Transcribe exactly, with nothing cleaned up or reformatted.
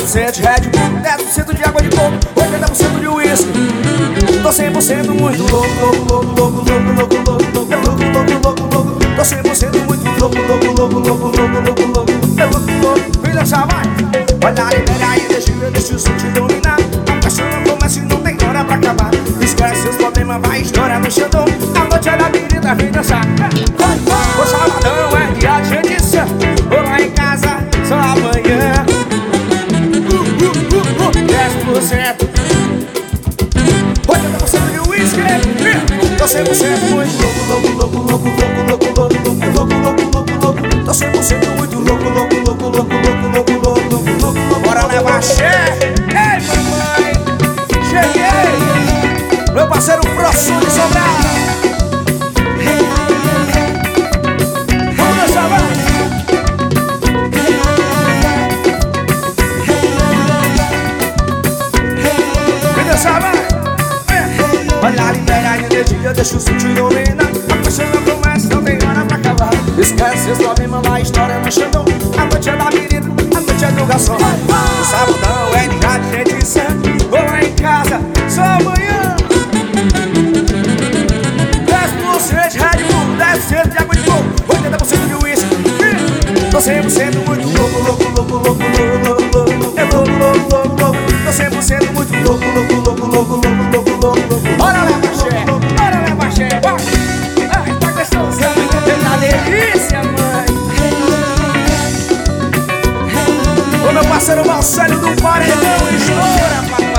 por cento de Red Bull, dez por cento de água de coco, oitenta por cento de uísque. Tô cem por cento muito louco, louco, louco, louco, louco, louco, louco, louco, louco, louco, louco. Tô cem por cento muito louco, louco, louco, louco, louco, louco, louco, louco, louco. Vem dançar, vai! Olha aí, pega aí, deixa eu, deixa o som te dominar. A paixão começa e não tem hora pra acabar. Esquece seus problemas, vai estourar no xandão. A noite é da menina, vem dançar. O sabadão é dia de edição. Vou lá em casa, só amanhã. dez por cento, oitenta por cento de uísque. Tô cem por cento muito louco, louco, louco, louco, louco, louco, louco, louco, louco, louco, louco. Tô cem por cento muito louco, louco, louco, louco, louco, louco, louco, louco, louco. Bora levar axé. Ei, mamãe, cheguei. Meu parceiro Professor de Sobral. Vamos dançar, vai. Vem dançar, vai. Olha ali, pega aí, dedinha, deixa o som te dominar. A paixão não começa, não tem hora pra acabar. Esquece seus problemas, lá a história no xandão. A noite é da menina, a noite é do garçom. O sabadão é dia de edição. Vou lá em casa, só amanhã. dez por cento de Red Bull, dez por cento de água de coco, oitenta por cento de uísque. Tô cem por cento muito louco, louco, louco, louco, louco, louco, louco, é louco, louco, louco, louco. Tô cem por cento muito louco, louco, louco, louco, louco, louco, louco, louco. Bora leva axé, bora leva axé, vai. Ai, tá gostoso, tá delícia, mãe. Ô meu parceiro Marcelo do Paredão, estoura, papai.